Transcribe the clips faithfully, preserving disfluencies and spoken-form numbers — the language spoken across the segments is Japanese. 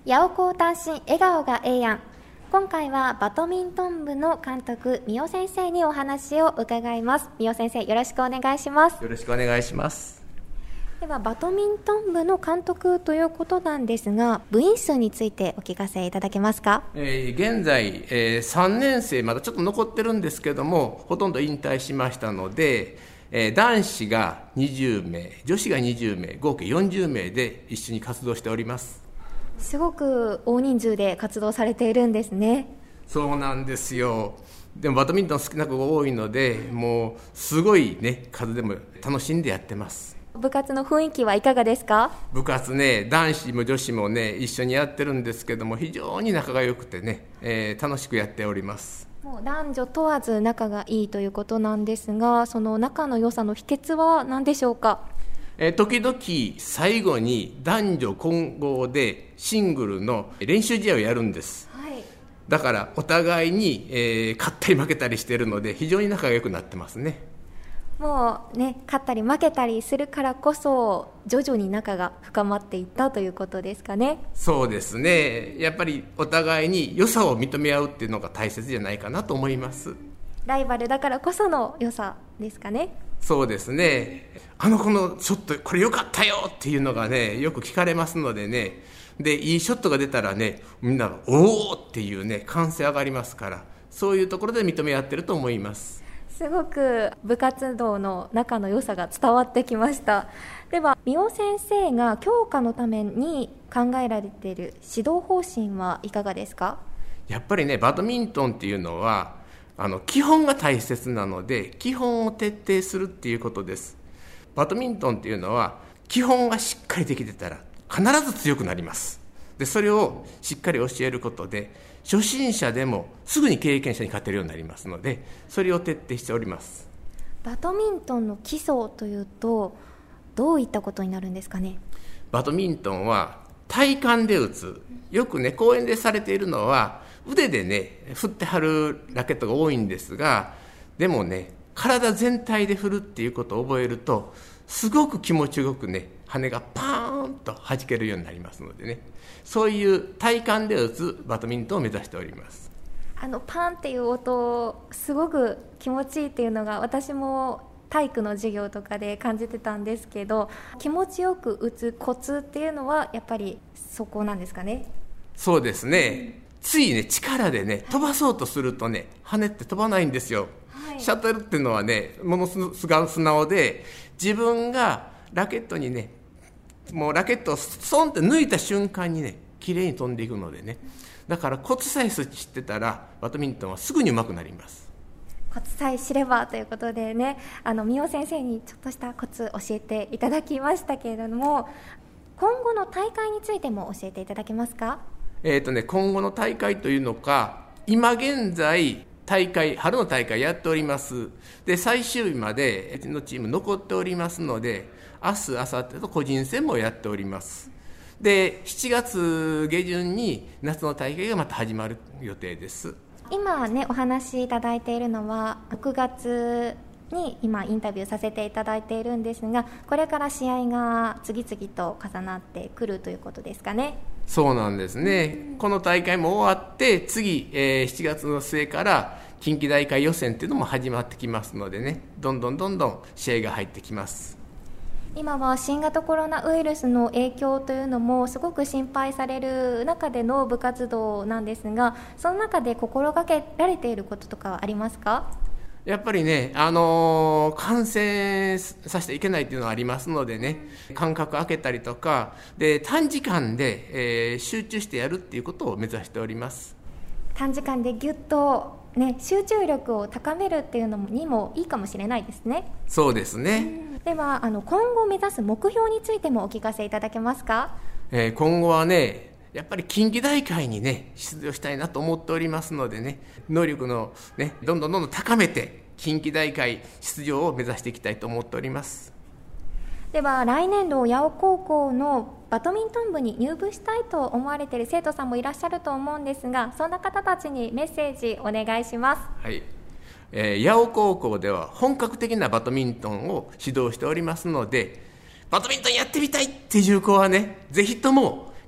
八尾高単身笑顔がええやん。今回はバドミントン部の監督三尾先生にお話を伺います。三尾先生、よろしくお願いします。 よろしくお願いします。 ではバドミントン部の監督ということなんですが、部員数についてお聞かせいただけますか？ えー、現在、えー、さんねん生まだちょっと残ってるんですけども、ほとんど引退しましたので、えー、男子がにじゅうめい、女子がにじゅうめい、合計よんじゅうめいで一緒に活動しております。 すごく大人数で活動されているんですね。 そうなんですよ。でもバドミントン好きな子が多いので、もうすごいね、数でも楽しんでやってます。 部活の雰囲気はいかがですか？ 部活ね、男子も女子もね、一緒にやってるんですけども、非常に仲が良くてね、えー、楽しくやっております。 もう男女問わず仲がいいということなんですが、その仲の良さの秘訣は何でしょうか？ えー、時々最後に男女混合でシングルの練習試合をやるんです、はい、だからお互いに、えー、勝ったり負けたりしているので非常に仲が良くなってますね。 もうね、勝ったり負けたりするからこそ徐々に仲が深まっていったということですかね。 そうですね。やっぱりお互いに良さを認め合うっていうのが大切じゃないかなと思います。 ライバルだからこその良さですかね。 そうですね。あの子のショットこれ良かったよっていうのがね、よく聞かれますのでね、でいいショットが出たらね、みんながおーっていうね、歓声上がりますから、そういうところで認め合ってると思います。 すごく部活動の仲の良さが伝わってきました。では三尾先生が強化のために考えられている指導方針はいかがですか？ やっぱりね、バドミントンっていうのはあの基本が大切なので、基本を徹底するっていうことです。バドミントンっていうのは基本がしっかりできてたら必ず強くなります。でそれをしっかり教えることで初心者でもすぐに経験者に勝てるようになりますので、それを徹底しております。 バドミントンの基礎というとどういったことになるんですかね？ バドミントンは体幹で打つ。よくね、講演でされているのは腕でね振ってはるラケットが多いんですが、でもね、体全体で振るっていうことを覚えるとすごく気持ちよくね、羽がパーンと弾けるようになりますのでね、そういう体幹で打つバドミントンを目指しております。 あのパンっていう音すごく気持ちいいっていうのが私も体育の授業とかで感じてたんですけど、気持ちよく打つコツっていうのはやっぱりそこなんですかね？ そうですね、うん、ついね力でね飛ばそうとするとね、羽って飛ばないんですよ、はい、シャトルっていうのはね、ものすごく素直で、自分がラケットにね、もうラケットをソンって抜いた瞬間にね、綺麗に飛んでいくのでね、だからコツさえ知ってたらバドミントンはすぐに上手くなります。 コツさえ知ればということでね、あの三尾先生にちょっとしたコツ教えていただきましたけれども、今後の大会についても教えていただけますか？ えーとね、今後の大会というのか、今現在大会、春の大会やっております。で最終日までうちのチーム残っておりますので、明日明後日と個人戦もやっております。でしちがつ下旬に夏の大会がまた始まる予定です。 今ねお話しいただいているのはろくがつに今インタビューさせていただいているんですが、これから試合が次々と重なってくるということですかね？ そうなんですね。この大会も終わって次、えー、しちがつの末から近畿大会予選っていうのも始まってきますのでね、どんどんどんどん試合が入ってきます。 今は新型コロナウイルスの影響というのもすごく心配される中での部活動なんですが、その中で心がけられていることとかはありますか？ やっぱりね、あのー、感染させてはいけないっていうのはありますのでね、間隔空けたりとかで短時間で、えー、集中してやるっていうことを目指しております。 短時間でギュッと、ね、集中力を高めるっていうのにもいいかもしれないですね。 そうですね。 ではあの今後目指す目標についてもお聞かせいただけますか？ えー、今後はね、やっぱり近畿大会にね出場したいなと思っておりますのでね、能力のねどんどんどんどん高めて近畿大会出場を目指していきたいと思っております。 では来年度八尾高校のバドミントン部に入部したいと思われている生徒さんもいらっしゃると思うんですが、そんな方たちにメッセージお願いします。 はい、えー、八尾高校では本格的なバドミントンを指導しておりますので、バドミントンやってみたいっていう子はね、ぜひとも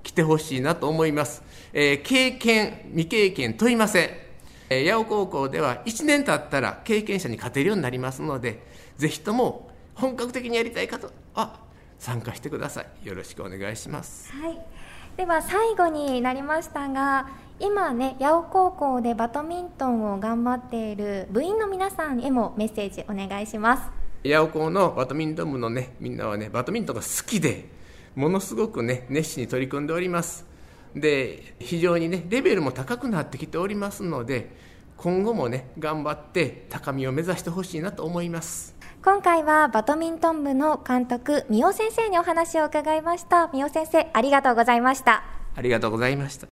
来てほしいなと思います。えー、経験未経験問いません。えー、八尾高校ではいちねん経ったら経験者に勝てるようになりますので、ぜひとも本格的にやりたい方は参加してください。よろしくお願いします。 はい、では最後になりましたが、今ね八尾高校でバドミントンを頑張っている部員の皆さんへもメッセージお願いします。 八尾高のバドミントン部のねみんなはねバドミントンが好きでものすごくね熱心に取り組んでおります。で非常にねレベルも高くなってきておりますので、今後もね頑張って高みを目指してほしいなと思います。 今回はバドミントン部の監督三尾先生にお話を伺いました。三尾先生、ありがとうございました。 ありがとうございました。